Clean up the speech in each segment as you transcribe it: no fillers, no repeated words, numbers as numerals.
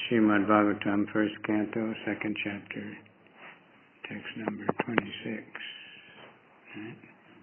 Srimad Bhagavatam, first canto, second chapter, text number 26. Right.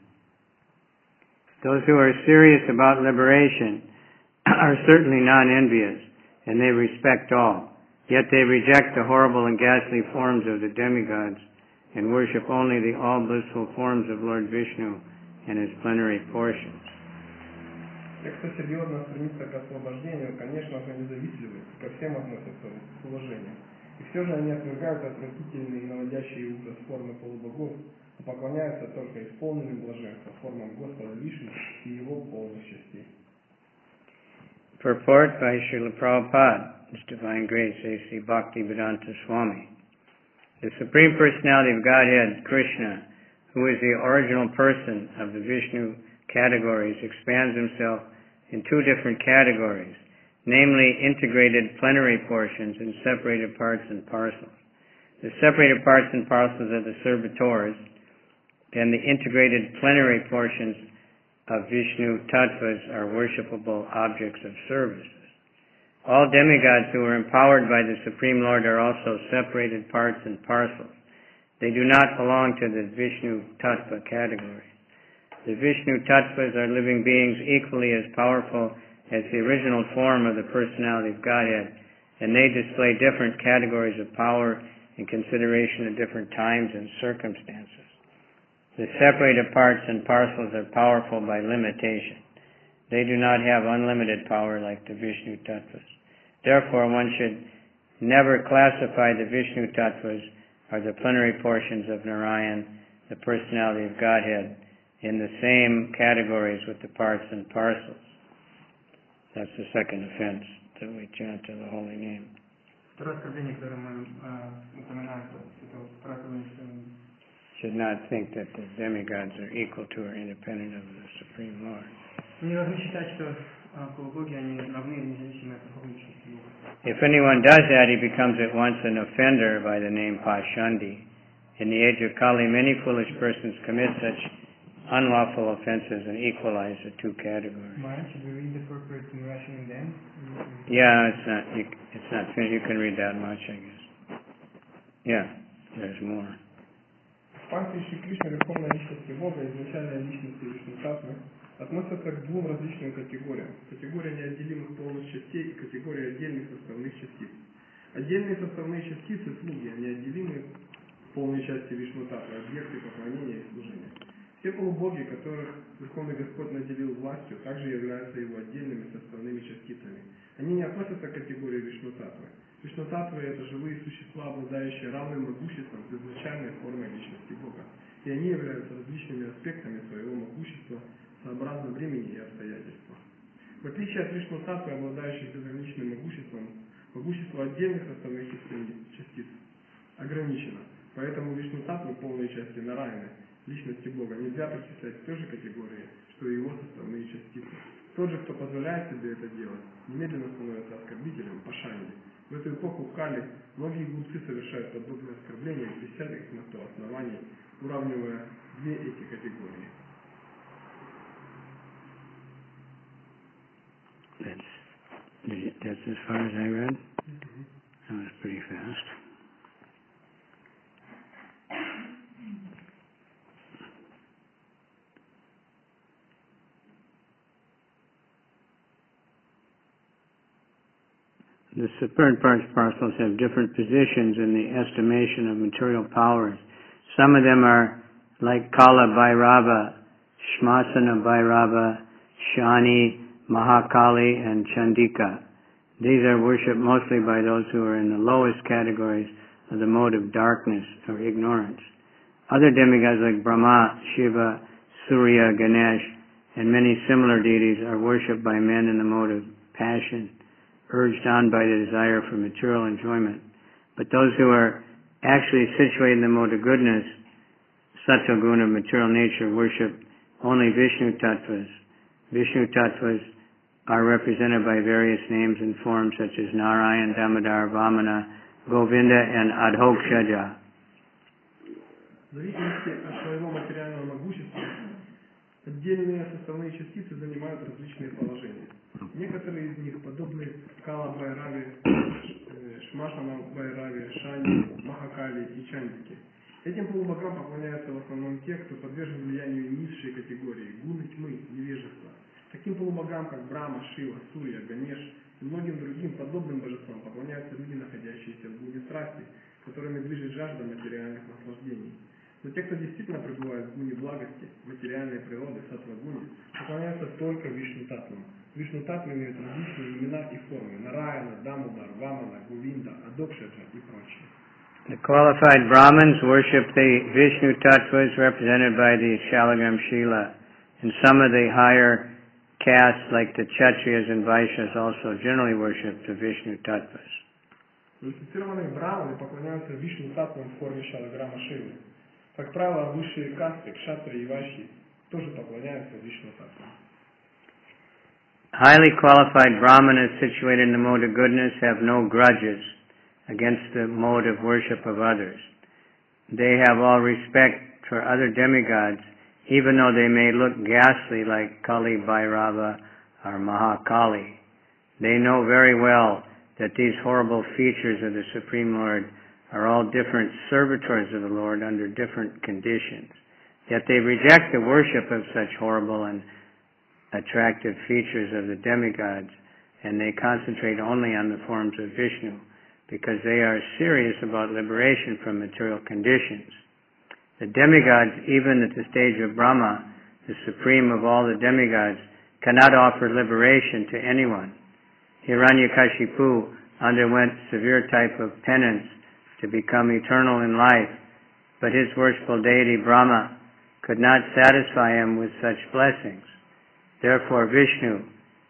Those who are serious about liberation are certainly non-envious, and they respect all. Yet they reject the horrible and ghastly forms of the demigods and worship only the all-blissful forms of Lord Vishnu and his plenary portions. Те, кто серьезно стремится к освобождению, конечно же, независимы, ко всем относятся с уважением. И все же они отвергают отвратительные и наводящие ужас формы полубогов, а поклоняются только исполненным блаженства формам Господа Вишну и его полных частей. Purport by Srila Prabhupada, His Divine Grace, A.C. Bhaktivedanta Swami. The Supreme Personality of Godhead, Krishna, who is the original person of the Vishnu categories, expands himself in two different categories, namely integrated plenary portions and separated parts and parcels. The separated parts and parcels are the servitors, and the integrated plenary portions of Vishnu tattvas are worshipable objects of service. All demigods who are empowered by the Supreme Lord are also separated parts and parcels. They do not belong to the Vishnu tattva category. The Vishnu tattvas are living beings equally as powerful as the original form of the personality of Godhead, and they display different categories of power in consideration of different times and circumstances. The separated parts and parcels are powerful by limitation. They do not have unlimited power like the Vishnu tattvas. Therefore, one should never classify the Vishnu tattvas or the plenary portions of Narayan, the personality of Godhead, in the same categories with the parts and parcels. That's the second offense that we chant to the holy name. Should not think that the demigods are equal to or independent of the Supreme Lord. If anyone does that, he becomes at once an offender by the name Pashandi. In the age of Kali, many foolish persons commit such unlawful offenses and equalize the two categories. Should we read the purport in Russian then? Yeah, it's not finished. You can read that much, I guess. Yeah, there's more. В памяти Шри Кришны Верховной Личности Бога, изначальной личности Вишну Татвы, относятся к двум различным категориям. Категория неотделимых полных частей и категория отдельных составных частиц. Отдельные составные частицы – слуги, а неотделимые полные части Вишну Татвы – объекты поклонения и служения. Все полубоги, которых Верховный Господь наделил властью, также являются его отдельными составными частицами. Они не относятся к категории Вишну-татвы. Вишну-татвы – это живые существа, обладающие равным могуществом с изначальной формой личности Бога. И они являются различными аспектами своего могущества сообразно времени и обстоятельствам. В отличие от Вишну-татвы, обладающих безграничным могуществом, могущество отдельных составных частиц ограничено. Поэтому Вишну-татвы, полные части Нараяны, личности Бога, нельзя причислять к той же категории, что и его составные частицы. Тот же, кто позволяет себе это делать, немедленно становится оскорбителем, пашанди. В эту эпоху Кали многие глупцы совершают подобные оскорбления без всяких на то оснований, уравнивая две эти категории. That's as far as I read? That was pretty fast. The superb parcels have different positions in the estimation of material powers. Some of them are like Kala Bhairava, Shmasana Bhairava, Shani, Mahakali, and Chandika. These are worshipped mostly by those who are in the lowest categories of the mode of darkness or ignorance. Other demigods like Brahma, Shiva, Surya, Ganesh, and many similar deities are worshipped by men in the mode of passion, urged on by the desire for material enjoyment. But those who are actually situated in the mode of goodness, sattva guna of material nature, worship only Vishnu tattvas. Vishnu tattvas are represented by various names and forms such as Narayan, Damodar, Vamana, Govinda, and Adhokshaja. В зависимости от своего материального могущества, отдельные составные частицы занимают различные положения. Некоторые из них, подобные Кала Бхайраве, Шмашана, Байрави, Шани, Махакали и Чандики. Этим полубогам поклоняются в основном те, кто подвержен влиянию низшей категории, гуны тьмы, невежества. Таким полубогам, как Брахма, Шива, Сурья, Ганеш и многим другим подобным божествам поклоняются люди, находящиеся в гуне страсти, которыми движет жажда материальных наслаждений. Но те, кто действительно пребывает в гуне благости, материальной природы, саттва-гуне, поклоняются только Вишну-татвам. Вишну-татвы имеют различные имена и формы: Нараяна, Дамодар, Вамана, Гувинда, Адокшаджа и прочие. The qualified Brahmins worship the Vishnu Tattvas represented by the Shalagram Shila, and some of the higher castes like the Kshatriyas and Vaishyas also generally worship the Vishnu Tattvas. Квалифицированные браманы поклоняются Вишну-татвам в форме Шалаграма Шивы. Как правило, высшие касты, Кшатрии и Вайшьи, тоже поклоняются Вишну-татвам. Highly qualified Brahmanas situated in the mode of goodness have no grudges against the mode of worship of others. They have all respect for other demigods, even though they may look ghastly like Kali Bhairava or Mahakali. They know very well that these horrible features of the Supreme Lord are all different servitors of the Lord under different conditions. Yet they reject the worship of such horrible and attractive features of the demigods, and they concentrate only on the forms of Vishnu, because they are serious about liberation from material conditions. The demigods, even at the stage of Brahma, the supreme of all the demigods, cannot offer liberation to anyone. Hiranyakashipu underwent severe type of penance to become eternal in life, but his worshipful deity Brahma could not satisfy him with such blessings. Therefore Vishnu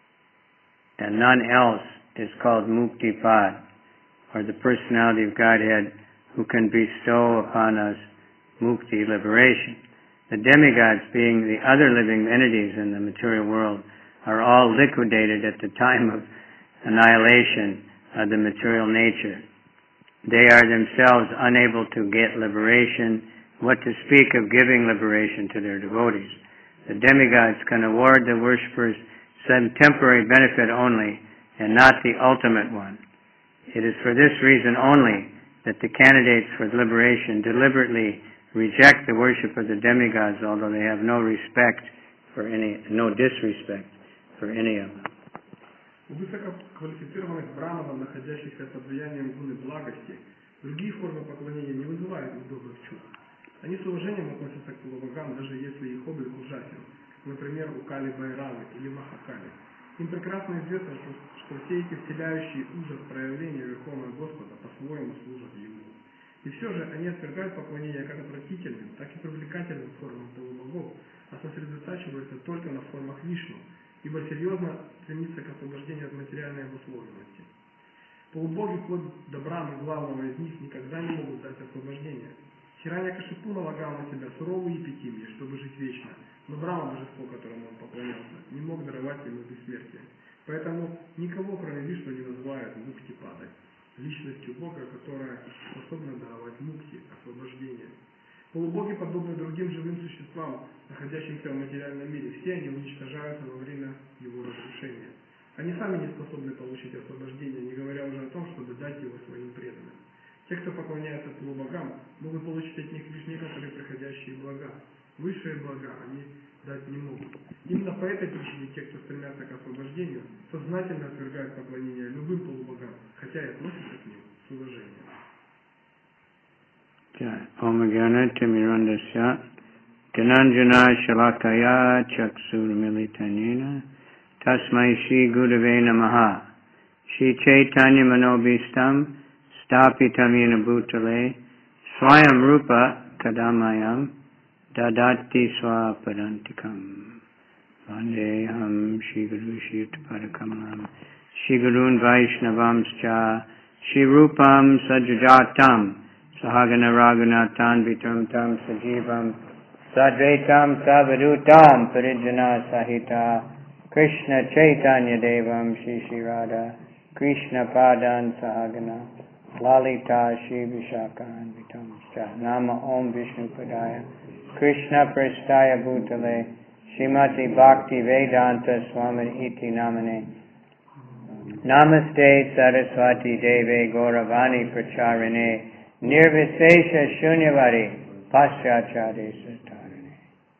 and none else is called Muktipad, or the personality of Godhead who can bestow upon us mukti, liberation. The demigods, being the other living entities in the material world, are all liquidated at the time of annihilation of the material nature. They are themselves unable to get liberation, what to speak of giving liberation to their devotees. The demigods can award the worshippers some temporary benefit only, and not the ultimate one. It is for this reason only that the candidates for liberation deliberately reject the worship of the demigods, although they have no disrespect for any of them. У высококвалифицированных браманов, находящихся под влиянием гуны благости, другие формы поклонения не вызывают удобных чувств. Они с уважением относятся к полубогам, даже если их облик ужасен, например, у Кали Байравы или Махакали. Им прекрасно известно, что все эти вселяющие ужас проявления Верховного Господа по-своему служат Ему. И все же они отвергают поклонение как отвратительным, так и привлекательным формам полубогов, а сосредотачиваются только на формах Вишну, ибо серьезно стремится к освобождению от материальной обусловленности. Полубоги, вплоть до Брамы, главного из них, никогда не могут дать освобождения. Хираньякашипу налагал на себя суровые эпитимии, чтобы жить вечно, но Брама, божество, которому он поклонялся, не мог даровать ему бессмертие. Поэтому никого, кроме Вишну, не называют Муктипадой, личностью Бога, которая способна даровать мукти, освобождение. Полубоги, подобны другим живым существам, находящимся в материальном мире, все они уничтожаются во время его разрушения. Они сами не способны получить освобождение, не говоря уже о том, чтобы дать его своим преданным. Те, кто поклоняется полубогам, могут получить от них лишь некоторые приходящие блага. Высшие блага они дать не могут. Именно по этой причине те, кто стремятся к освобождению, сознательно отвергают поклонение любым полубогам, хотя и относятся к ним с уважением. Om Gyana Timirandasya Dhananjana Shalakaya Chaksur Militanina Tasmai Shri Gurave Namaha Shri Chaitanya Manobhistam Stapitam Yena Bhutale Swayam Rupa Kadamayam Dadati Swapadantikam Vandeham Shri Guru Shri Utpadakamalam Shri Gurun Vaishnavamscha Shri Rupam Sajajatam Sahagana Raghunathan Vitam Tam Sajivam Sadvaitam Savadutam Parijana Sahita Krishna Chaitanya Devam Shri Shri Radha Krishna Padan Sahagana Lalita Shri Vishaka Vitam Nama Om Vishnu Padaya Krishna Prastaya Bhutale Srimati Bhakti Vedanta Swami Iti Namane Namaste Saraswati Deve Gauravani Pracharine Nirvisesha Shunyavadi Paschachadesa Tarine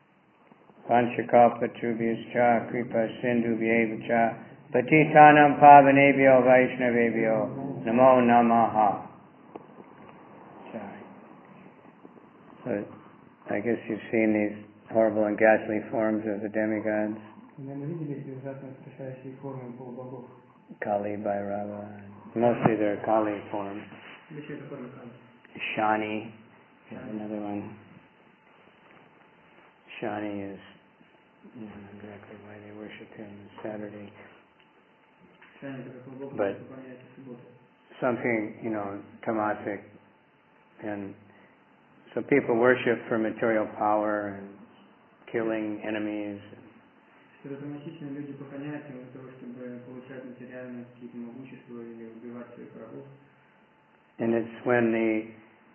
Panchakalpatrubhyascha Kripa Sindhubhyeva Patitanam Pavanebhyo Vaishnavebhyo Namo Namaha. So, I guess you've seen these horrible and ghastly forms of the demigods. Kali, Bhairava. Mostly they're Kali forms. Shani is another one. Shani is, I don't know exactly why they worship him on Saturday. But something, tamasic. And so people worship for material power and killing enemies. And it's when the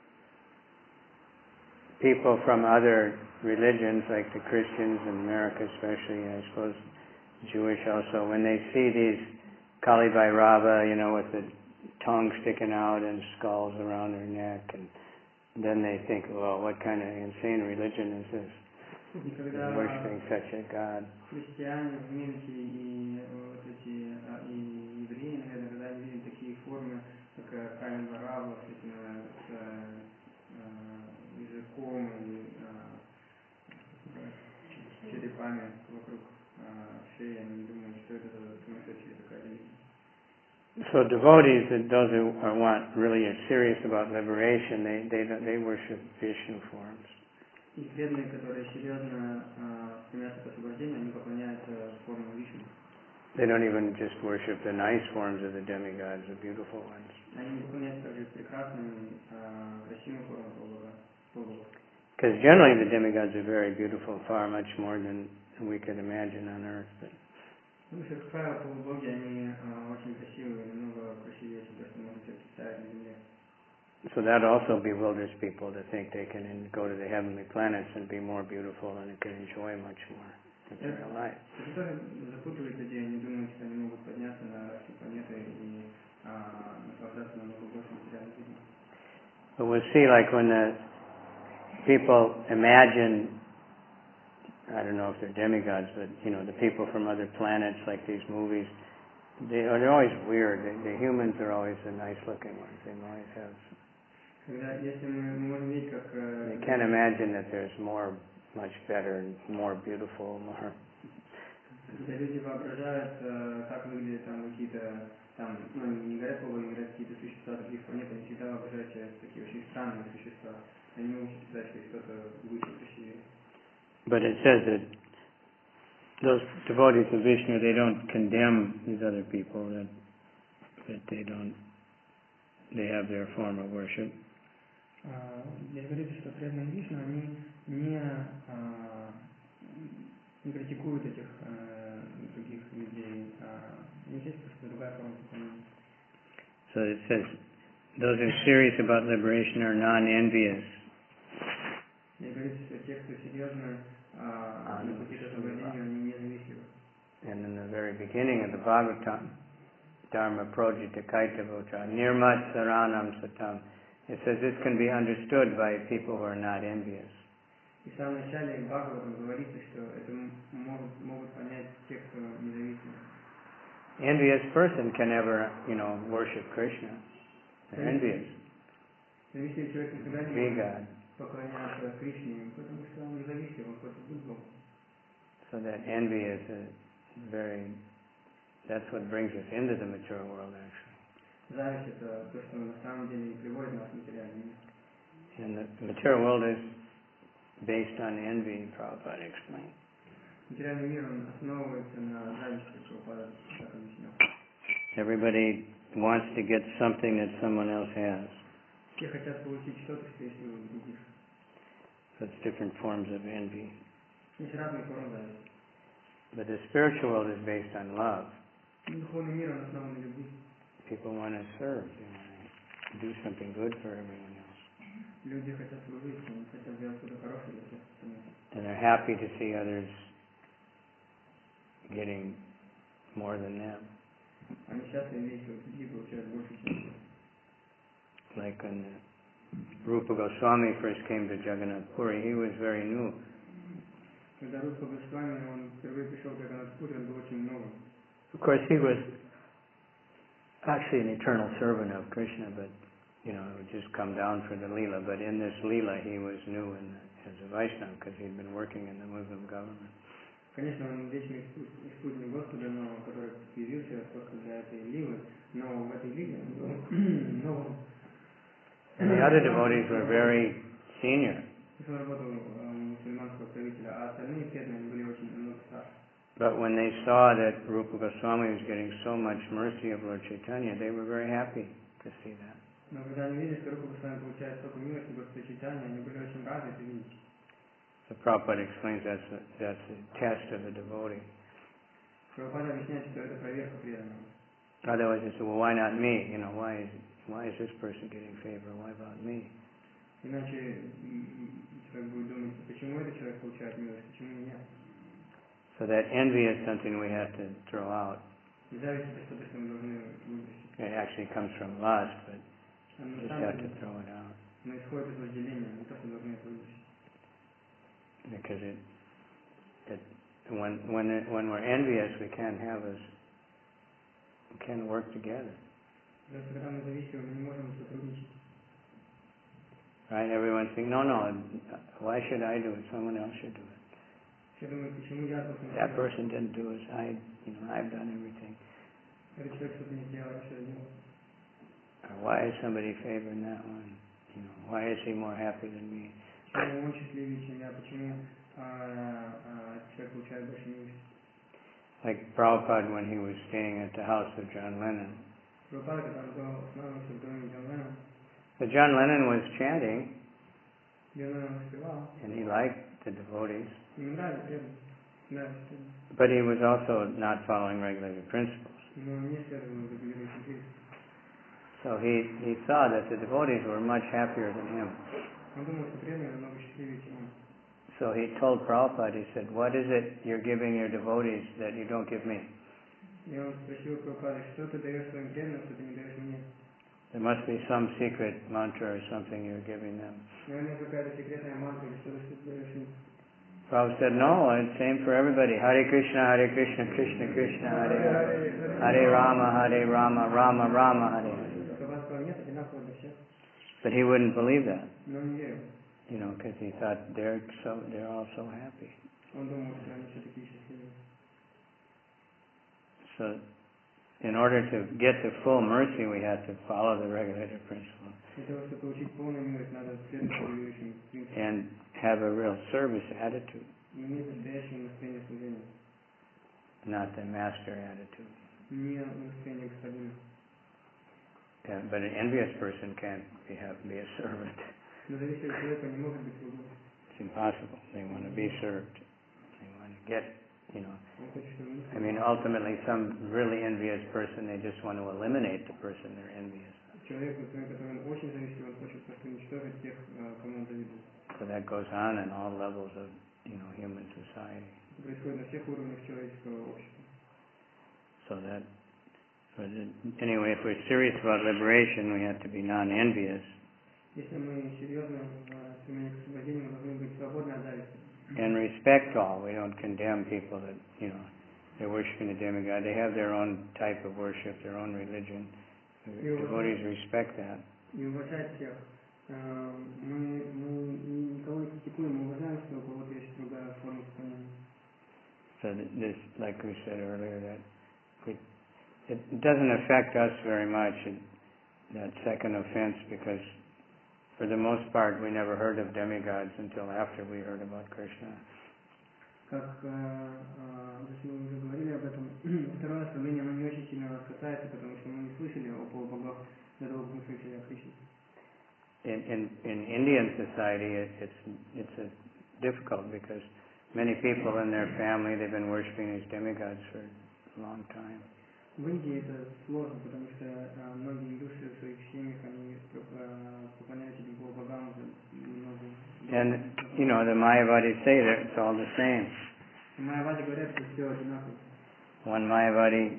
people from other religions, like the Christians in America especially, I suppose Jewish also, when they see these Kali Bhairava, with the tongue sticking out and skulls around their neck, and then they think, well, what kind of insane religion is this? Worshipping such a God. Христиане в Минске и вот эти и евреи, наверное, когда они видят такие формы, как Кали Бхаирава с этим языком и черепами вокруг шеи, они думают, что это сумасшедшая такая религия. So devotees, those who really are serious about liberation, they worship Vishnu forms. И преданные, которые серьезно стремятся к освобождению, они поклоняются формам Вишну. They don't even just worship the nice forms of the demigods, the beautiful ones. Они не поклоняются также прекрасным, красивым формам полубогов. Because generally the demigods are very beautiful, far much more than we could imagine on earth. But Ну, как правило, полубоги, они очень красивые, намного красивее, чем то, что можно себе представить на Земле. So that also bewilders people to think they can go to the heavenly planets and be more beautiful and can enjoy much more material life. Это тоже запутывает людей, они думают, что они могут подняться на разные планеты и наслаждаться намного больше материальной жизнью. But we'll see, like when the people imagine, I don't know if they're demigods, but the people from other planets, like these movies, they're always weird. The humans are always the nice-looking ones. They always have. Если мы можем видеть, как... They can't imagine that there's much better and more beautiful, more... Когда люди воображают, как выглядят там какие-то, не говорят слово, не говорят какие-то существа других планет, они всегда воображают такие очень странные существа. Они не могут считать, что что-то выше, красивее. But it says that those devotees of Vishnu, they don't condemn these other people, that they have their form of worship. Здесь говорится, что преданные Вишну, они не критикуют этих других людей, они считают, что это другая форма поклонения. So it says, those who are serious about liberation are non-envious. Здесь говорится, что те, кто серьезно на пути к освобождению, они не завистливы. And in the very beginning of the Bhagavatam, Dharma Projita Kaitavocha, Nirmat Saranam Satam, it says this can be understood by people who are not envious. И в самом начале Бхагаватам говорится, что это могут понять те, кто независимы. Envious person can never, worship Krishna. They're envious. Завистливый человек никогда не Be может God. поклоняться Кришне, потому что он независим, он хочет быть Богом. So that envy is that's what brings us into the material world, actually. Зависть – это то, что на самом деле приводит нас в материальный мир. And the material world is based on envy, Prabhupada explained. Материальный мир, он основывается на зависти, Прабхупада так объяснял. Everybody wants to get something that someone else has. Все хотят получить что-то, что есть у других. So it's different forms of envy. Есть разные формы зависти. But the spiritual world is based on love. Духовный мир, он основан на любви. People want to serve. They want to do something good for everyone else. Люди хотят служить, они хотят сделать что-то хорошее для всех остальных. And they're happy to see others getting more than them. Они счастливы, весело, другие получают больше, чем... Like when Rupa Goswami first came to Jagannath Puri, he was very new. Когда Рупа Госвами, он впервые пришел к Джаганнатхпури, он был очень новым. Of course, he was actually an eternal servant of Krishna, but it would just come down for the Leela. But in this Leela, he was new as a Vaishnava because he'd been working in the Muslim government. Конечно, он вечный спутник Господа, но который появился просто для этой Лилы, но в этой Лиле он был новым. And the other devotees were very senior. Он работал мусульманского правителя, а остальные преданные были очень намного старше. But when they saw that Rupa Goswami was getting so much mercy of Lord Chaitanya, they were very happy to see that. Но когда они видели, что Рупа Госвами получает столько милости Господа Чайтаньи, они были очень рады это видеть. So Prabhupada explains that's the test of a devotee. Прабхупада объясняет, что это проверка преданного. Otherwise, they say, well, why not me? Why is this person getting favor? Why about me? Иначе человек будет думать, почему этот человек получает милость, почему меня? So that envy is something we have to throw out. Зависть это что-то, что мы должны выбросить. It actually comes from lust, but Оно we just на have самом to деле, throw it out. но исходит из вожделения, не то, что должны это выбросить. Because when we're envious, we can't work together. Потому что когда мы зависимы, мы не можем сотрудничать. Right? Everyone's thinking, no, why should I do it? Someone else should do it. Все думают, почему я должен That person didn't do it. I've done everything. Этот человек что-то не сделал, я что делал. Or why is somebody favoring that one? Why is he more happy than me? Почему он счастливее, чем я? Почему человек получает больше милости? Like Prabhupada when he was staying at the house of John Lennon. Прабхупада, когда он был останавливался в доме Джон Леннона, So John Lennon was chanting, Джон Леннон успевал, and he liked the devotees, ему нравилось преданность, нравилось преданность. but he was also not following regulated principles. Но не следовало регулирующим принципам. So he saw that the devotees were much happier than him. Он думал, что преданные намного счастливее, чем он. So he told Prabhupada, he said, what is it you're giving your devotees that you don't give me? И он спросил Прабхупады, что ты даешь своим преданным, что ты не даешь мне? There must be some secret mantra or something you're giving them. Наверное, какая-то секретная мантра или что-то, что ты даешь им. Prabhupada said, no, it's same for everybody. Hare Krishna, Krishna Krishna, Hare Hare. Hare Rama, Rama Rama, Hare Hare. Прабхупада сказал, нет, одинаково для всех. But he wouldn't believe that, Но он не верил. because he thought they're all so happy. Он думал, что они все такие счастливые. So, in order to get the full mercy, we have to follow the regulated principle Для того, чтобы получить полную милость, надо следовать регулирующим принципам. and have a real service attitude, И иметь настоящее настроение служения. not the master attitude. Не настроение господина. But an envious person can't be a servant. Но зависимый человек не может быть слугой. It's impossible. They want to be served. They want to get, Он хочет, чтобы мы I mean, ultimately, some really envious person, they just want to eliminate the person they're envious of. человек, например, который очень зависит, он хочет просто уничтожить тех, кому он завидует. So that goes on in all levels of, human society. Это происходит на всех уровнях человеческого общества. Anyway, if we're serious about liberation, we have to be non-envious Если мы серьезно в стремлении к освобождению, мы должны быть свободны от зависти. and respect all. We don't condemn people that, they're worshiping a demigod. They have their own type of worship, their own religion. The devotees respect that. И уважать всех. Мы никого не критикуем, мы уважаем, что у кого-то есть другая форма поклонения. So this, like we said earlier, that it doesn't affect us very much, that second offense, because for the most part we never heard of demigods until after we heard about Krishna. Как мы уже говорили об этом, второе оставление оно не очень сильно нас касается, потому что мы не слышали о полубогах до того, как мы слышали о Кришне. In Indian society, it's difficult because many people in their family, they've been worshiping these demigods for a long time. В Индии это сложно, потому что многие индусы в своих семьях, они поклоняются этим полубогам уже много. And, the Mayavadis say that it's all the same. Майявади говорят, что все одинаково. One Mayavadi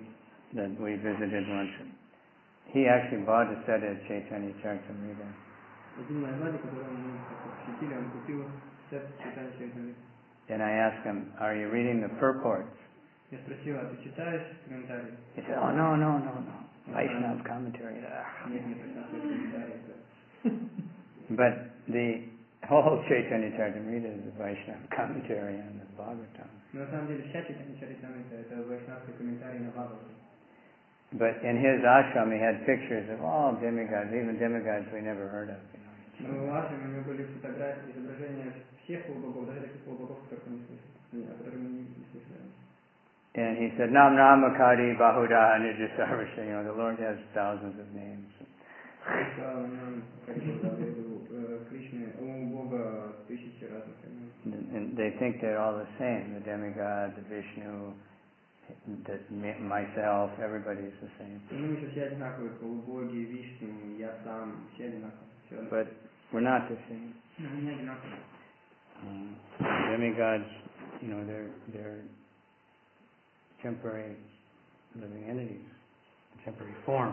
that we visited once. He actually bought a set of Chaitanya Charitamrita. Один мой Влади, которого мы посетили, он купил сет читания Чайтамриты. And I asked him, are you reading the purports? Я спросил, а ты читаешь комментарии? He said, oh, no. Vaishnava commentary. Нет, не просмотрел комментарии. But the whole Chaitanya Charitamrita is a Vaishnava commentary on the Bhagavatam. Но на самом деле вся читание Чаритамрита это вайшнавский комментарий на Бхагаватам. But in his ashram, he had pictures of all demigods, even demigods we never heard of. Но в ашраме у него были фотографии, изображения всех полубогов, даже таких полубогов, которых мы не слышали, о которых мы не слышали. And he said, Nam Namakari Bahuda Nijasarvasya, the Lord has thousands of names. And they think they're all the same, the demigod, the Vishnu, myself, everybody's the same. But we're not the same. Demigods, they're temporary living entities, temporary forms.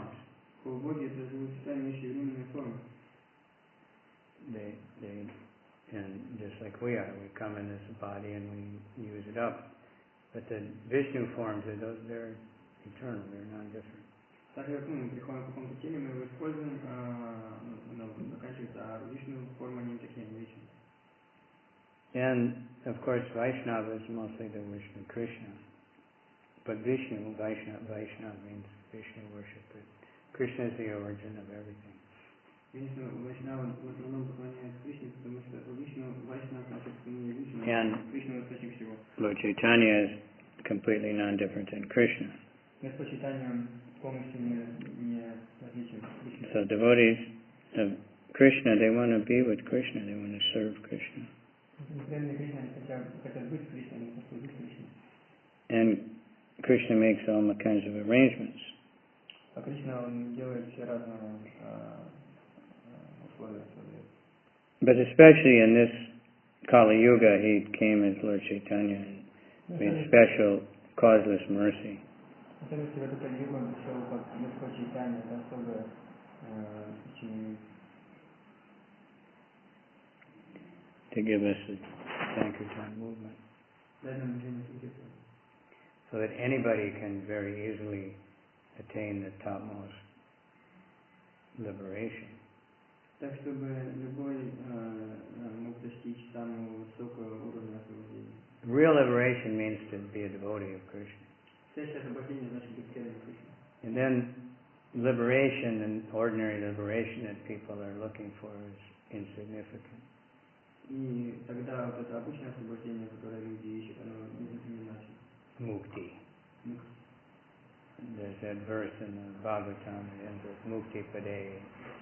They and just like we are, we come in this body and we use it up. But the Vishnu forms, they're eternal, they're non-different. Так как мы приходим в каком-то теле, мы его используем, заканчивается, а Вишну форма не такие, не вечные. And of course, Vaishnava is mostly the Vishnu Krishna. But Vishnu, Vaishnava means Vishnu worship. But Krishna is the origin of everything. Конечно, Вайшнава в основном поклоняется Кришне, потому что Вишну, Вайшнава значит поклонение Вишну, Кришна источник всего. Lord Chaitanya is completely non-different than Krishna. Господь Чайтанья полностью не различен Кришне. So devotees of Krishna, they want to be with Krishna, they want to serve Krishna. And Krishna makes all kinds of arrangements. But especially in this Kali Yuga, he came as Lord Chaitanya and made special causeless mercy. To give us the Sankirtan movement. So that anybody can very easily attain the topmost liberation. Так, чтобы любой мог достичь самого высокого уровня освобождения. Real liberation means to be a devotee of Krishna. Настоящее освобождение значит быть преданным Кришне. And then liberation and ordinary liberation that people are looking for is insignificant. И тогда вот это обычное освобождение, которое люди ищут, оно не значит. Mukti. There's that verse in the Bhagavatam that ends with Mukti Pade.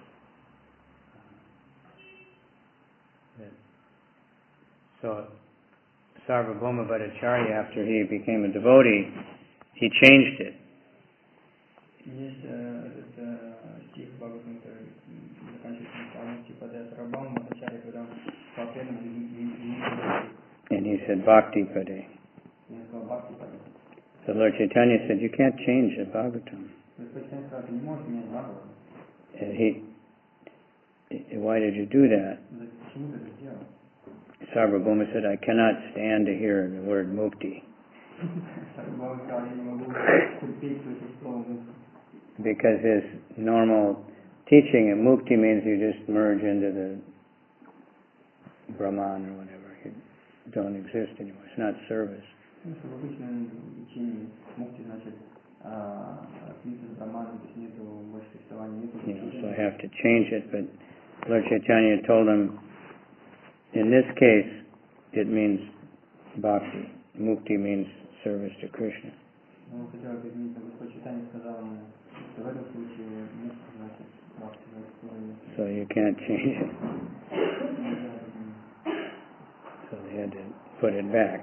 So Sarvabhauma Bhattacharya, after he became a devotee, he changed it. Есть этот стих Бхагаватам, который заканчивается на Мукти Паде Сарвабхаума Бхаттачарья, когда он стал преданным. And he said Bhakti Pade. Он сказал Бхакти Паде. So Lord Chaitanya said, you can't change the Bhagavatam. Why did you do that? Sarvabhauma said, I cannot stand to hear the word mukti. Because his normal teaching of mukti means you just merge into the Brahman or whatever. You don't exist anymore. It's not service. So I have to change it, but Lord Chaitanya told him, in this case, it means bhakti. Mukti means service to Krishna. So you can't change it. So they had to put it back.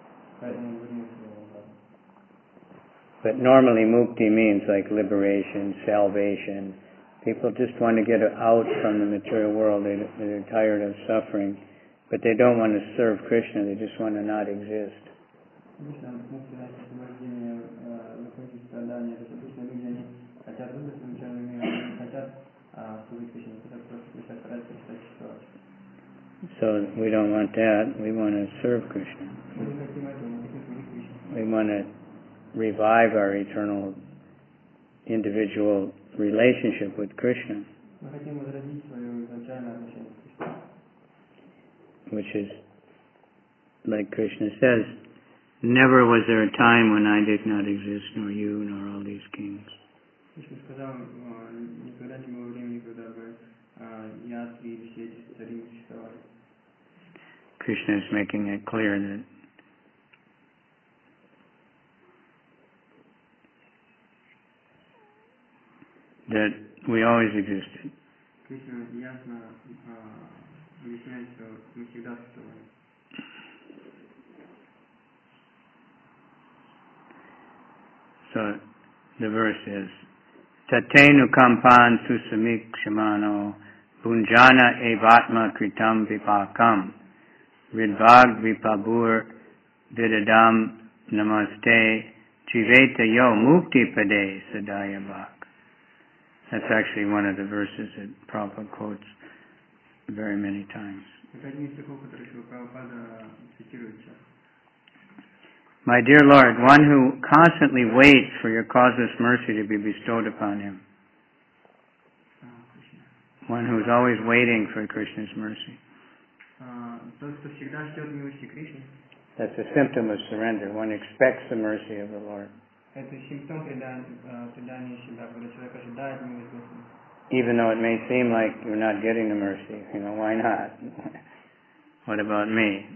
But normally mukti means like liberation, salvation. People just want to get out from the material world. They're tired of suffering. But they don't want to serve Krishna. They just want to not exist. хотят выбрать своим ученым миром, они не хотят служить Кришне, хотят просто стараются перестать существовать. So we don't want that. We want to serve Krishna. Мы не хотим этого, мы хотим служить Кришне. We want to revive our eternal individual relationship with Krishna, Мы хотим возродить свое изначальное отношение к Кришне. which is, like Krishna says, never was there a time when I did not exist, nor you, nor all these kings. Кришна сказал, никогда не было времени, когда бы я, ты или все эти цари не существовали. Krishna is making it clear that we always existed. Кришна ясно объясняет, что мы всегда существовали. So the verse is Tatenu kampan susamikshimano punjana evatma kritam vipakam ridvag vipabur vidadam namaste jiveta yo mukti pade sadaya bhak. That's actually one of the verses that Prabhupada quotes very many times. Это один из стихов, который Шрила Прабхупада цитирует часто. My dear Lord, one who constantly waits for your causeless mercy to be bestowed upon him. One who is always waiting for Krishna's mercy. Тот, кто всегда ждет милости Кришны, That's a symptom of surrender. One expects the mercy of the Lord. это симптом предания себя, когда человек ожидает милости Господа. Even though it may seem like you're not getting the mercy, why not? What about me?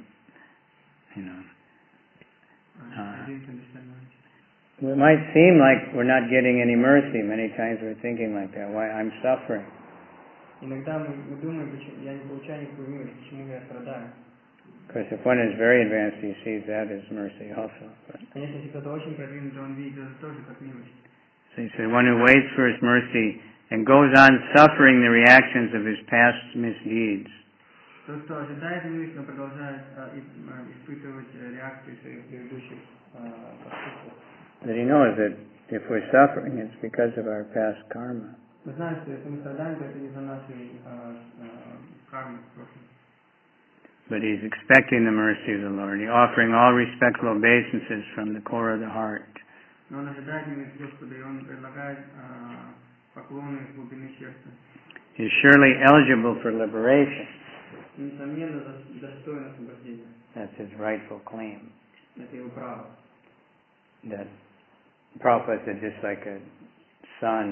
It might seem like we're not getting any mercy. Many times we're thinking like that. Why I'm suffering? Иногда мы думаем, почему я не получаю никакую милость, почему я страдаю. Because if one is very advanced, he sees that as mercy also. Конечно, если кто-то очень продвинут, он видит это тоже как милость. So he said, one who waits for his mercy and goes on suffering the reactions of his past misdeeds. Тот, кто ожидает милость, но продолжает испытывать реакции своих предыдущих поступков. That he knows that if we're suffering, it's because of our past karma. Мы знаем, что если мы страдаем, то это из-за нашей кармы в прошлом. But he's expecting the mercy of the Lord. He's offering all respectful obeisances from the core of the heart. Но он ожидает милости Господа, и он предлагает поклоны из глубины сердца. He's surely eligible for liberation. Несомненно, достоин освобождения. That's his rightful claim. Это его право. That Prabhupada said, just like a son,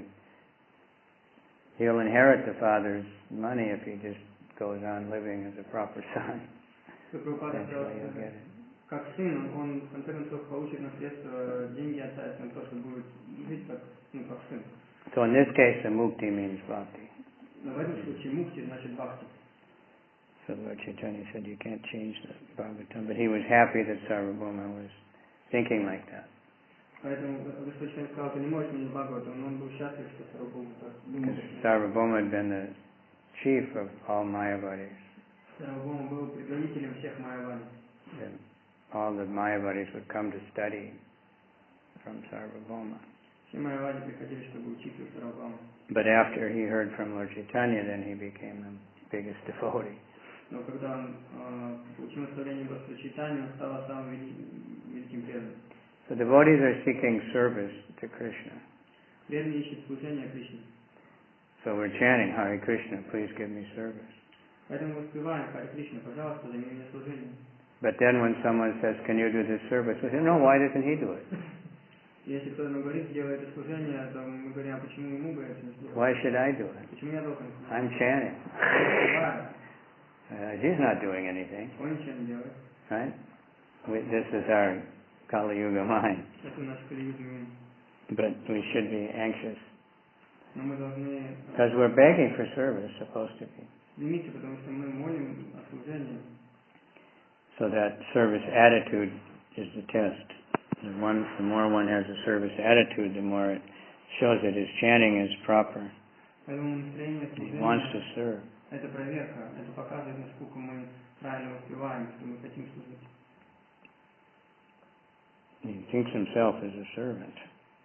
he'll inherit the father's money if he just goes on living as a proper son. Eventually he'll get it. Как сын, он в конце концов получит наследство, деньги отца, если он просто будет жить как сын. So in this case, the mukti means bhakti. Но в этом случае мукти значит бхакти. So Lord Chaitanya said you can't change the Bhagavatam, but he was happy that Sarvabhauma was thinking like that. Поэтому Господь сказал, ты не можешь менять Бхагаватам, но он был счастлив, что Сарвабхаума так думал. Because Sarvabhauma had been the chief of all Mayavadis. Сарвабхаума был предводителем всех Майявади. All the Mayavadis would come to study from Sarvabhauma. Все Майявади приходили, чтобы учиться у Сарвабхаума. But after he heard from Lord Chaitanya, then he became the biggest devotee. Но когда он получил наставление Господа Чайтаньи, он стал самым великим преданным. So devotees are seeking service to Krishna. Преданные ищут служение Кришне. So we're chanting, Hare Krishna, please give me service. Поэтому мы воспеваем, Харе Кришна, пожалуйста, займи мне служение. But then when someone says, can you do this service? We say, no, why doesn't he do it? Если кто-то нам говорит, сделай это служение, то мы говорим, а почему ему бы это не сделать? Why should I do it? Почему я должен это I'm chanting. делать? He's not doing anything, Он ничего не делает. right? This is our Kali Yuga mind. Это наш калиюгный ум. But we should be anxious. Но мы должны Because we're begging for service, supposed to be. стремиться, потому что мы молим о служении. So that service attitude is the test. The more one has a service attitude, the more it shows that his chanting is proper. Поэтому настроение He wants to служения serve. – это проверка, это показывает, насколько мы правильно воспеваем, что мы хотим служить. He thinks himself as a servant.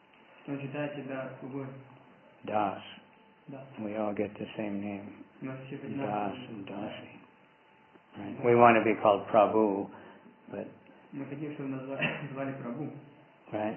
Он считает себя слугой. Das. Да. We all get the same name. У нас всех Das одинаковые. and Dasi. Right? We want to be called Prabhu, but Мы хотим, чтобы нас звали Прабhu. right?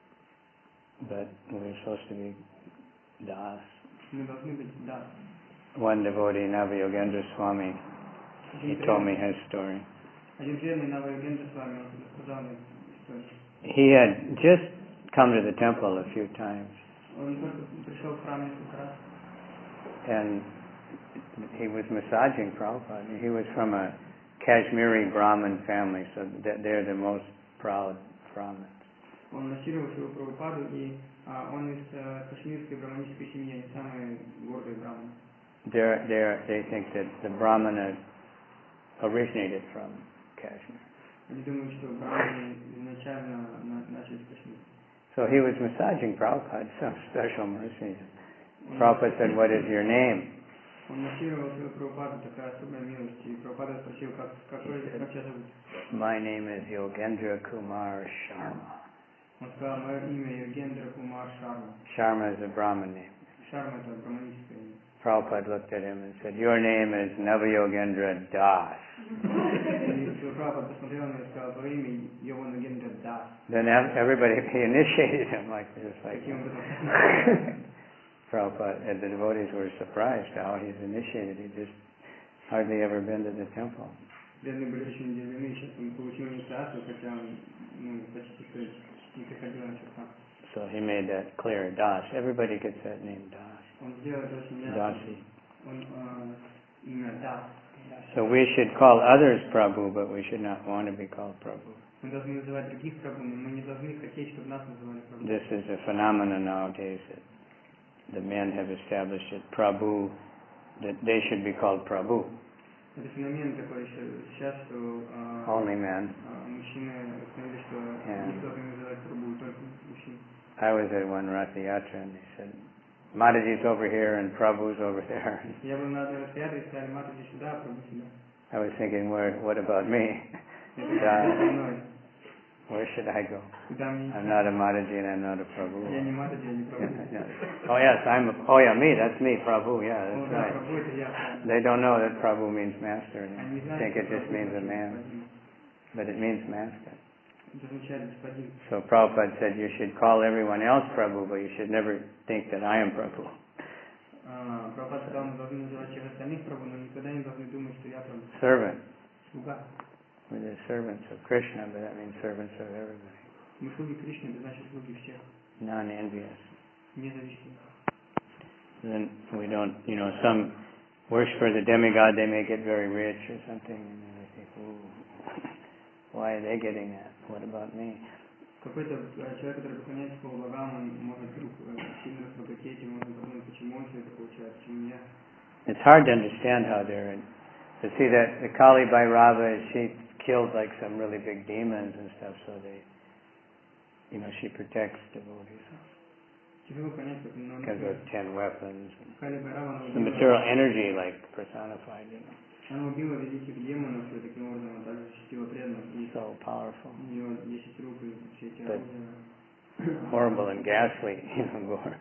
But we're supposed to be Das. Мы должны быть Да. One devotee, Navayogendra Swami, he told me his story. Один преданный Навайогендра с вами, он рассказал мне историю. He had just come to the temple a few times, Он только пришел в храм несколько раз. and he was massaging Prabhupada. He was from a Kashmiri Brahmin family, so they're the most proud Brahmins. Он массировал своего Прабхупаду, и он из кашмирской браманической семьи, они самые гордые браманы. They think that the Brahmana originated from Kashmir. Они думают, что браманы изначально начали с Кашмира. So he was massaging Prabhupada, some special mercy. Prabhupada said, "What is your name?" Он массировал своего Прабхупаду, такая особая милость, и Прабхупада спросил, как тебя зовут? My name is Yogendra Kumar Sharma. Он сказал, мое имя Йогендра Кумар Шарма. Sharma is a Brahmin name. Шарма это браманическое имя. Prabhupada looked at him and said, "Your name is Navayogendra Das." И Прабхупада посмотрел на него и сказал, твое имя Йогендра Дас. Then everybody, he initiated him like this, like Таким образом. Prabhupada, and the devotees were surprised how he's initiated. He just hardly ever been to the temple. Бедные были очень удивлены, сейчас он получил инициацию, хотя он почти что не приходил на черта. So he made that clear, Das. Everybody gets that name, Das. Он сделал это очень ясно. Dasi. Он имя Дас. So we should call others Prabhu, but we should not want to be called Prabhu. Мы должны называть других Прабху, но мы не должны хотеть, чтобы нас называли Прабху. This is a phenomenon nowadays that the men have established that Prabhu, that they should be called Prabhu. Это феномен такой сейчас, что Only men. мужчины установили, что их должны называть Прабху, только мужчин. I was at one Ratha Yatra and they said, Mataji's over here and Prabhu's over there. Я был на одной Ратха-ятре и сказали, Матаджи сюда, Прабху сюда. I was thinking, what about me? Where should I go? I'm not a Mataji and I'm not a Prabhu. Я не Матаджи, я не Прабху. Oh yes, me, that's me, Prabhu, yeah, that's right. Прабху это я. They don't know that Prabhu means master. Они не They знают, think что it just Прабху means a это man, господин. but it means master. Это означает господин. So Prabhupada said you should call everyone else Prabhu, but you should never think that I am Prabhu. Прабхупада сказал, мы должны называть всех остальных Прабху, но никогда не должны думать, что я Прабху. Servant. Слуга. We're the servants of Krishna, but that means servants of everybody. Мы слуги Кришны, это значит слуги всех, Non-envious. независимых. Then we don't, some worship for the demigod, they may get very rich or something, and then we think, ooh, why are they getting that? What about me? Какой-то человек, который поклоняется полубогам, он может вдруг сильно разбогатеть, и можно подумать, почему он все это получает, почему я. It's hard to understand how they're in. To see that the Kali Bhairava, she killed like some really big demons and stuff, so they, she protects devotees. Тяжело понять, как Because of 10 weapons. Кали Бхайрава, The material energy like personified, она убила великих демонов, и таким образом она также защитила преданных. So powerful. У нее 10 рук, и все эти But оружия. horrible and ghastly, gore.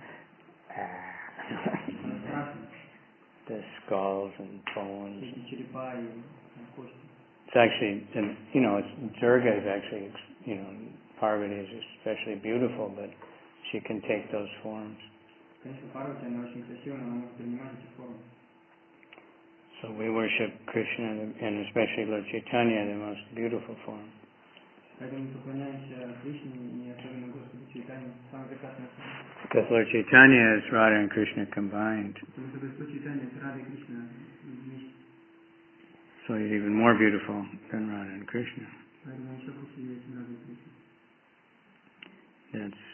Она страшна. The skulls and bones. Эти черепа и кости. It's actually, it's Durga is actually, Parvati is especially beautiful, but she can take those forms. Конечно, Парвати, она очень красивая, но она может принимать эти формы. So we worship Krishna, and especially Lord Chaitanya, the most beautiful form. Поэтому мы поклоняемся Кришне и особенно Господу Чайтанье, самой прекрасной форме. Because Lord Chaitanya is Radha and Krishna combined. Потому что Господь Чайтанье это Рада и Кришна вместе. So he's even more beautiful than Radha and Krishna. Поэтому еще красивее, чем Рада и Кришна. That's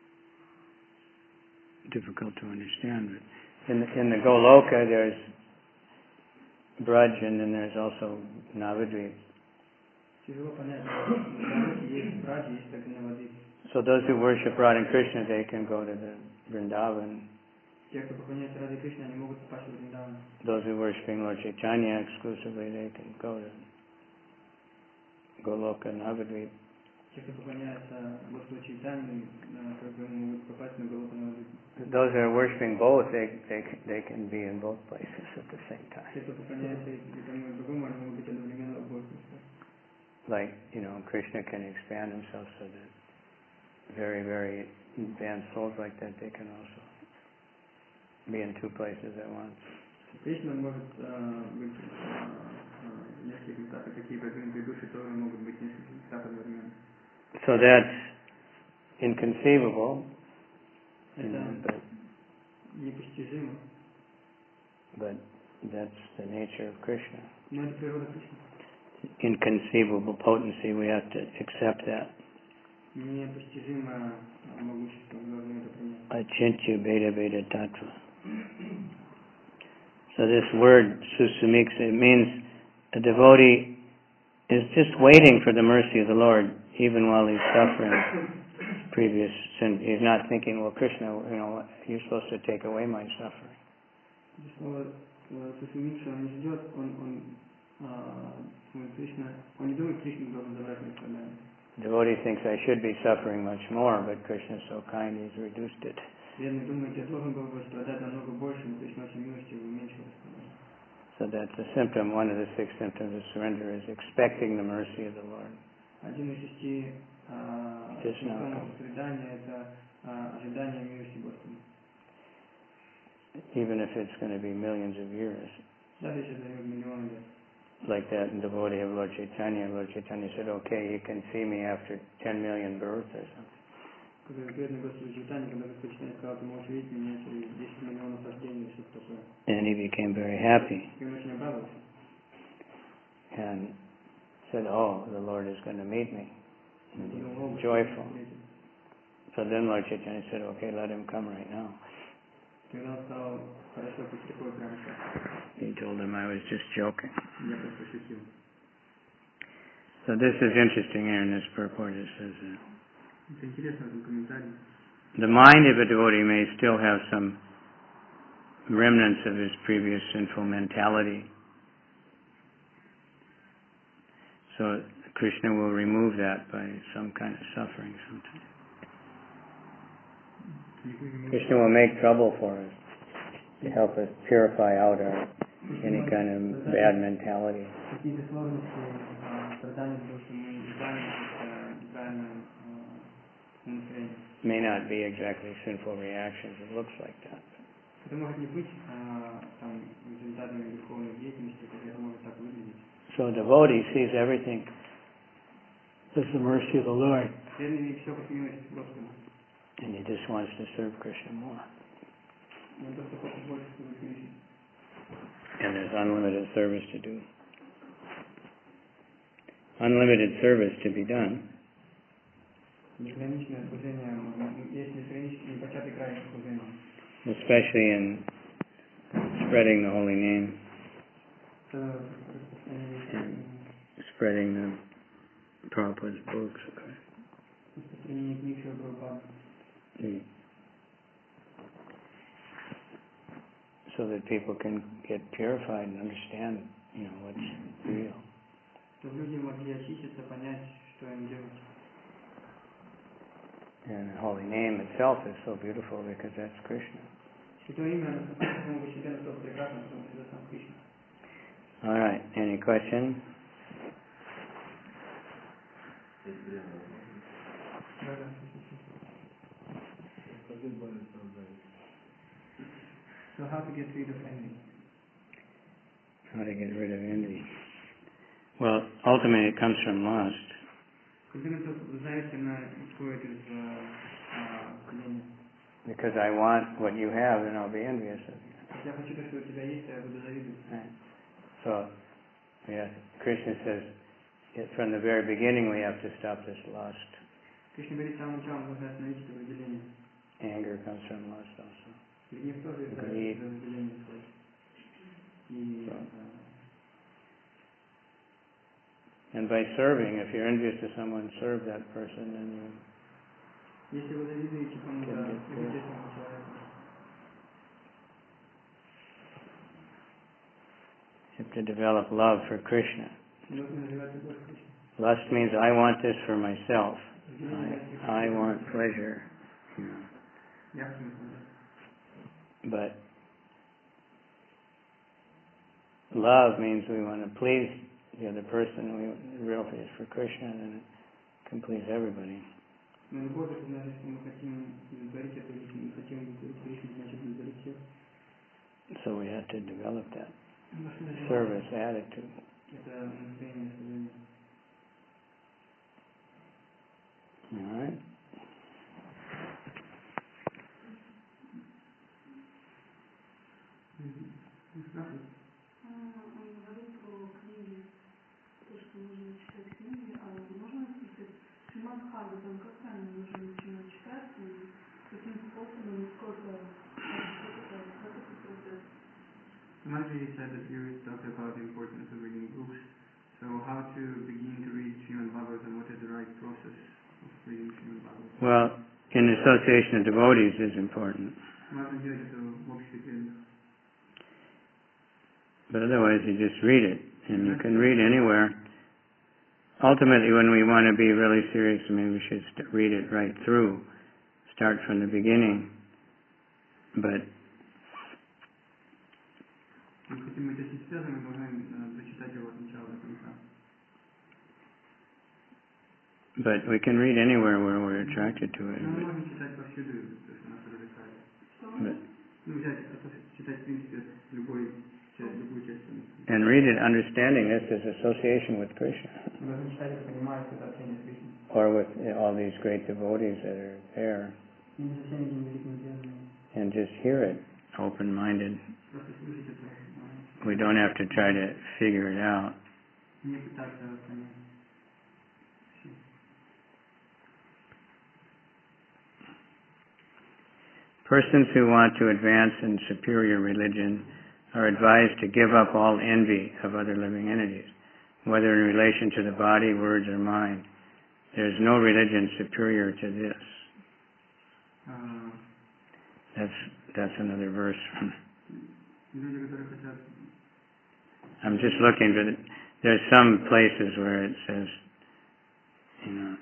difficult to understand. But in the Goloka, there's Braj, and then there's also Navadvip. Тяжело понять, в Галоке есть Браджа, есть также Навадвип. So those who worship Radha and Krishna, they can go to the Vrindavan. Те, кто поклоняется Раде Кришне, они могут попасть в Вриндаван. Those who worshiping Lord Chaitanya exclusively, they can go to Goloka Navadvip. Те, кто поклоняется Господу Чайтанье, как бы могут попасть на Галопану. Those that are worshiping both, they can be in both places at the same time. Те, кто поклоняется и тому и другому, они могут быть одновременно в обоих местах. Like, Krishna can expand himself so that very, very advanced souls like that, they can also be in two places at once. Кришна может быть в нескольких местах, и такие продвинутые души тоже могут быть в нескольких местах одновременно. So that's inconceivable, Это непостижимо, but that's the nature of Krishna. но это природа Кришны. Inconceivable potency, we have to accept that. Непостижимое могущество, мы должны это принять. Achintya Veda Veda Tattva. So this word susumiksa, it means a devotee is just waiting for the mercy of the Lord, even while he's suffering previous sin. He's not thinking, well, Krishna, you're supposed to take away my suffering. Слово сусумикса, он не ждет, он не думает, Кришна должен забрать мои страдания. Devotee thinks I should be suffering much more, but Krishna is so kind, he's reduced it. Бедный думает, я должен был бы страдать намного больше, но Кришна очень милостивый, уменьшил страдания. So that's a symptom, one of the 6 symptoms of surrender is expecting the mercy of the Lord. Один из 6 симптомов сострадания – это ожидание милости Господа. Even if it's going to be millions of years. Даже если займет миллионы лет. Like that devotee of Lord Chaitanya. Lord Chaitanya said, okay, you can see me after 10 million births or something. Когда бедный Господь Чайтанья, когда Господь Чайтанья сказал, ты можешь видеть меня через 10 миллионов рождений или что-то такое. And he became very happy. И он очень обрадовался. And said, oh, the Lord is going to meet me. And joyful. So then Lord Chaitanya said, okay, let him come right now. Тогда он сказал, хорошо, пусть приходит прямо сейчас. He told him I was just joking. Я просто шутил. So this is interesting here in this purport. It says Это интересно в этом комментарии. the mind of a devotee may still have some remnants of his previous sinful mentality. So Krishna will remove that by some kind of suffering sometimes. Krishna will make trouble for us to help us purify out any kind of bad mentality. Какие-то сложности, страдания, потому что мы избавились от неправильного умышления. May not be exactly sinful reactions. It looks like that. Это может не быть результатами духовной деятельности, это может так выглядеть. So a devotee sees everything as the mercy of the Lord. Бедный видит все как милость Господа. And he just wants to serve Krishna more. Он просто хочет больше служить Кришне. And there's unlimited service to do. Unlimited service to be done. Безграничное служение, есть непочатый край служения. Especially in spreading the holy name. And spreading the Prabhupada's books. Распространение книг Шрила Прабхупады. So that people can get purified and understand, what's real. Чтобы люди могли очиститься, понять, что им делать. And the holy name itself is so beautiful because that's Krishna. Святое имя само по себе настолько прекрасно, потому что это сам Кришна. All right. Any question? So how to get rid of envy? How to get rid of envy? Well, ultimately it comes from lust. Because I want what you have, then I'll be envious of you. Right. So, Krishna says, from the very beginning we have to stop this lust. Anger comes from lust also. Greed. And by serving, if you're envious of someone, serve that person, and you have to develop love for Krishna. Lust means I want this for myself. I want pleasure. You know. Я в смысле. But love means we want to please the other person. The real is for Krishna, and it can please everybody. Но любовь это значит, что мы хотим удовлетворить эту личность, мы хотим удовлетворить личность, значит удовлетворить всех. So we have to develop that service attitude. Это настроение служения. All right. Он говорил про книги, то, что нужно читать книги, а можно сказать, Шримад Бхагаватам, как правильно нужно начинать читать, и каким способом, сколько это процесс? Manji said that you talked about the importance of reading books. So how to begin to read Srimad Bhagavatam, what is the right process of reading Srimad Bhagavatam? Well, in association of devotees is important. Можно делать это в обществе преданных. But otherwise you just read it, and you can read anywhere. Ultimately, when we want to be really serious, maybe we should read it right through, start from the beginning. But Если хотим быть очень связаны, мы должны прочитать его от начала до конца. But we can read anywhere where we're attracted to it. Но мы можем читать повсюду, то, что нас привлекает. Ну, взять, читать, в принципе, любую часть. And read it understanding this as association with Krishna, Мы должны читать и понимать это общение с Кришной. or with all these great devotees that are there, И не со всеми этими великими преданными. and just hear it open-minded. Просто слушать это. We don't have to try to figure it out. Не пытаться понять. Persons who want to advance in superior religion are advised to give up all envy of other living entities, whether in relation to the body, words, or mind. There is no religion superior to this. That's another verse. Люди, которые хотят. I'm just looking, but there's some places where it says, you know,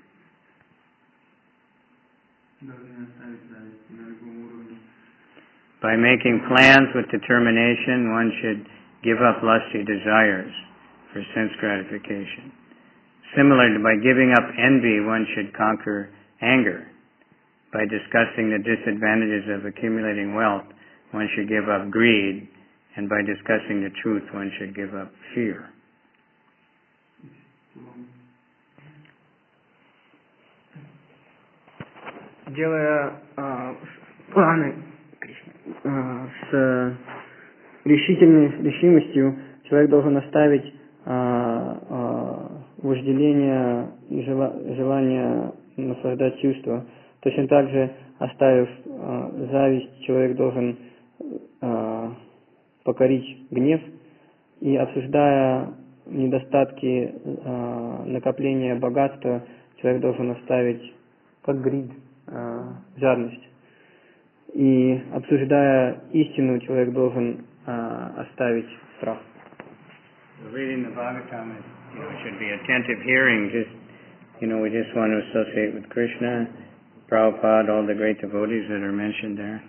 Должны оставить зависть на любом уровне. by making plans with determination, one should give up lusty desires for sense gratification. Similarly, by giving up envy, one should conquer anger. By discussing the disadvantages of accumulating wealth, one should give up greed. And by discussing the truth, one should give up fear. Делая планы с решимостью, человек должен оставить вожделение и желание наслаждать чувства. Точно так же, оставив зависть, человек должен покорить гнев, и обсуждая недостатки накопления богатства, человек должен оставить как грид, жадность. И обсуждая истину, человек должен оставить страх. Reading the Bhagavatam should be attentive hearing. We just want to associate with Krishna, Prabhupada, all the great devotees that are mentioned there.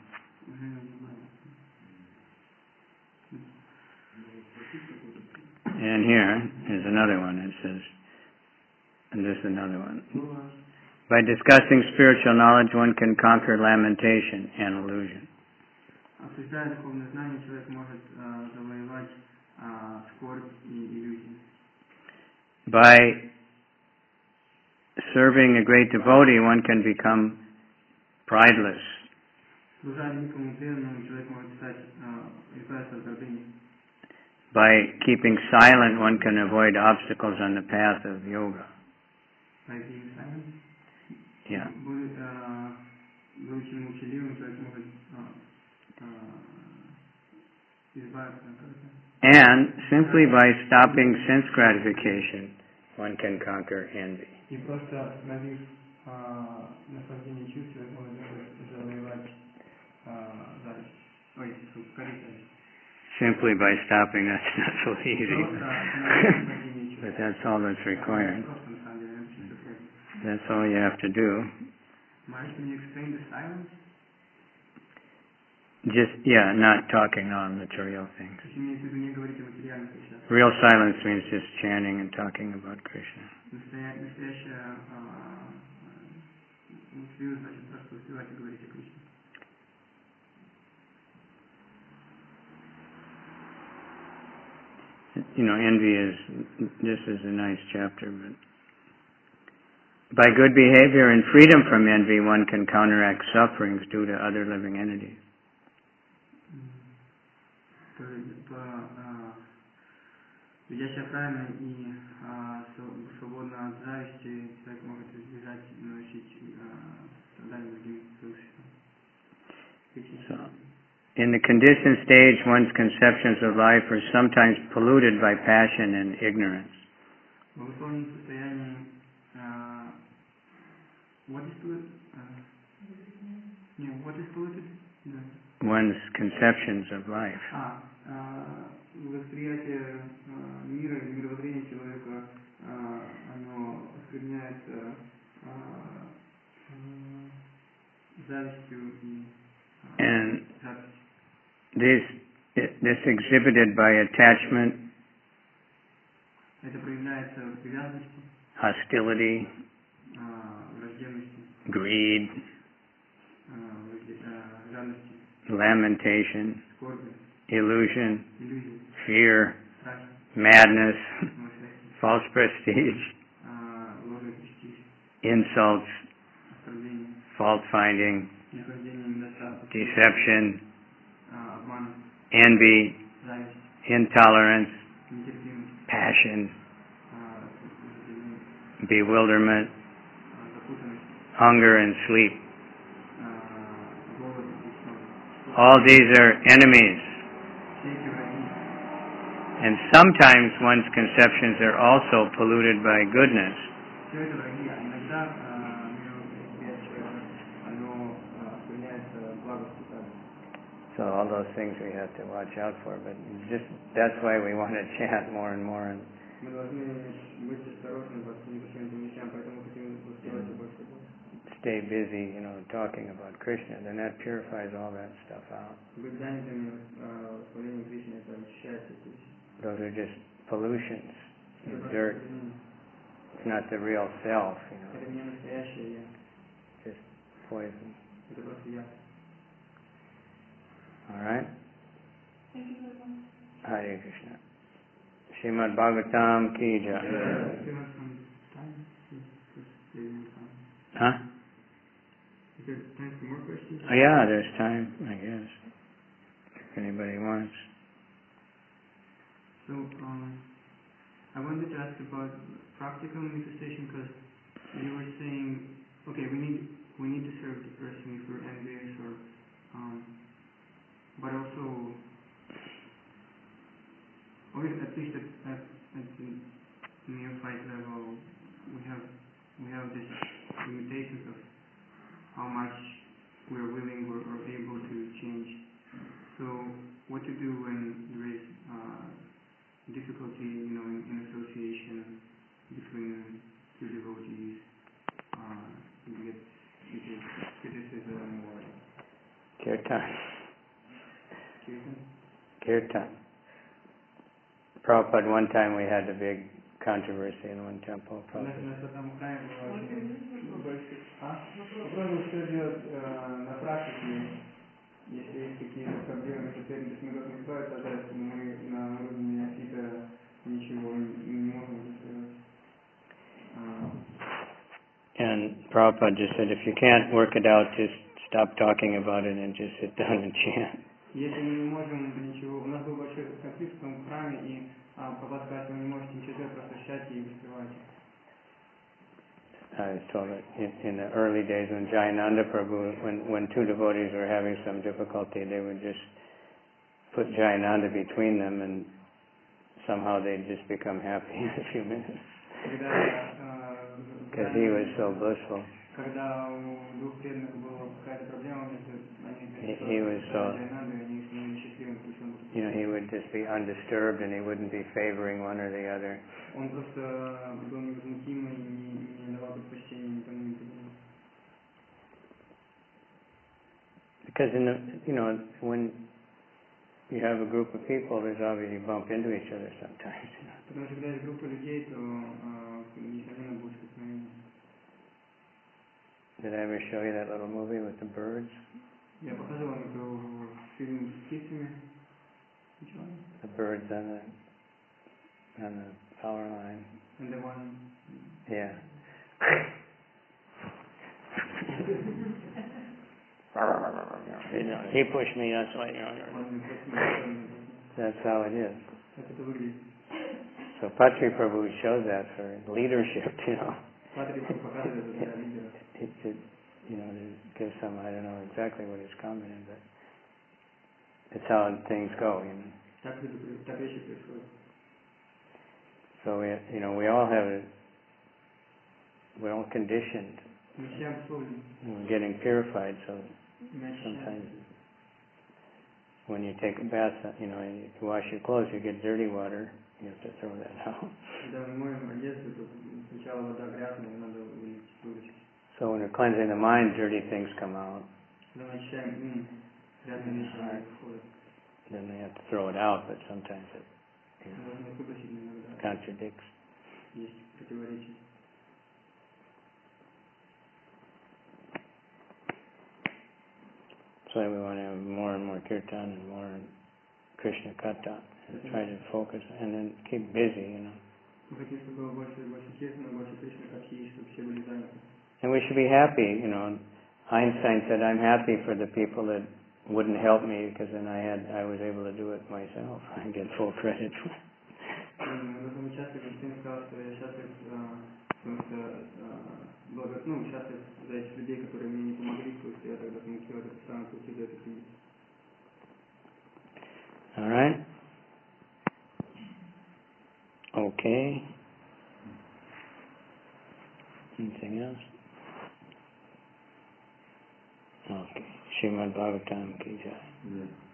And here is another one. It says, and this is another one. By discussing spiritual knowledge, one can conquer lamentation and illusion. Обсуждая духовное знание, человек может завоевать скорбь и иллюзии. By serving a great devotee, one can become prideless. Служа великому преданному, человек может избавиться от гордыни. By keeping silent, one can avoid obstacles on the path of yoga. By being silent? Yeah. Будучи молчаливым, человек может избавиться от гордыни. And simply by stopping sense gratification, one can conquer envy. И просто остановив наслаждение чувств, человек может завоевать зависть. Ой, корыстность. Simply by stopping, that's not so easy. But that's all that's required. Просто That's all you have to do. Maharaj, can you explain the silence? Just, not talking on material things. То есть имеется в виду не говорить о материальных вещах. Real silence means just chanting and talking about Krishna. Настоящая муслю, значит, просто успевать и говорить о Кришне. Envy this is a nice chapter, but by good behavior and freedom from envy, one can counteract sufferings due to other living entities. Ведя себя правильно и свободно от зависти, человек может избежать и наносить страдания другим существам. So, in the conditioned stage, one's conceptions of life are sometimes polluted by passion and ignorance. В условном состоянии what is polluted? What is polluted? One's conceptions of life. Восприятие мира или мировоззрение человека, оно оскверняется завистью и And this exhibited by attachment, это проявляется в привязанности, hostility, враждебности, greed, жадности, lamentation, скорби, illusion, иллюзии, fear, страхи, madness, сумасшествие, false prestige, ложный престиж, insults, оскорбление, fault-finding, нахождение недостатков, deception, обман, envy, зависть, intolerance, нетерпимость, passion, вожделение, bewilderment, запутанность, hunger and sleep. голод и сон. All these are enemies. Все эти враги. And sometimes one's conceptions are also polluted by goodness. Все это враги, а иногда мировосприятие человека, оно оскверняется благостью также. So all those things we have to watch out for, but that's why we want to chant more and more and Мы должны быть осторожны во всем этим вещам, поэтому хотим воспевать и больше и больше. stay busy, talking about Krishna. Then that purifies all that stuff out. Быть занятыми восхвалением Кришны, это очищает эти вещи. Those are just pollutions, dirt. It's not the real self, Это не настоящее я, just poison. это просто я. All right? Thank you very much. Hare Krishna. Srimad Bhagavatam ki jai. Do you have some time? Huh? Is there time for more questions? Oh, yeah, there's time, I guess, if anybody wants. So, I wanted to ask about practical manifestation because you were saying, okay, we need to serve the person if we're envious or, but also, or at least at the neophyte level, we have these limitations of how much we're willing or able to change. So, what to do when there is difficulty, in association between two devotees, you get criticism or Kirtan. kirtan? Kirtan. Prabhupada, one time we had a big controversy in one temple. Попробуем, что делать на практике, если есть какие-то проблемы, то есть мы должны избавиться от этого, мы на уровне неофита ничего не можем сделать. And Prabhupada just said, if you can't work it out, just stop talking about it and just sit down and chant. Если мы не можем ничего, у нас был большой конфликт в том храме, и Прабхупада сказал, что вы не можете ничего делать, просто сядьте и воспевайте. I was told that in the early days when Jayananda Prabhu, when two devotees were having some difficulty, they would just put Jayananda between them and somehow they'd just become happy in a few minutes. Because he was so blissful. Когда у двух преданных была какая-то проблема, He was so, he would just be undisturbed and he wouldn't be favoring one or the other. Он просто был невозмутимый, не давал предпочтение ни тому, ни другому. Because when you have a group of people, there's obviously bump into each other sometimes. Потому что когда есть группа людей, то несомненно будет столкновение. Did I ever show you that little movie with the birds? Я показывал вам эту фильм с птицами. Ничего. The birds on the power line. And the one. Yeah. He pushed me, that's why. That's how it is. Как это выглядит? So Patri Prabhu shows that for leadership, Патрик показывает это для лидера. To give some, I don't know exactly what his comment is, but it's how things go, Так вещи происходят. So we all have it. We're all conditioned. Мы все обусловлены. We're getting purified, so Мы sometimes очищаемся. when you take a bath, you wash your clothes, you get dirty water, you have to throw that out. Когда мы моем одежду, то сначала вода грязная, надо вылечить. So when we're cleansing the mind, dirty things come out. Когда мы очищаем ум, грязные вещи выходят. Then we have to throw it out, but sometimes it Должны выбросить иногда. contradicts. Есть противоречия. So we want to have more and more kirtan and more Krishna katha and try to focus and then keep busy, Мы хотим, чтобы было больше и больше киртана, больше Кришны катхи, чтобы все были заняты. And we should be happy, Einstein said, I'm happy for the people that wouldn't help me because then I was able to do it myself. I get full credit for it. Мы должны быть счастливы. Einstein сказал, что я счастлив, потому что счастлив за этих людей, которые мне не помогли, потому что я тогда смог сделать это сам, пойти за это кредит. All right? Okay. Anything else? Okay. Srimad Bhagavatam ki jai.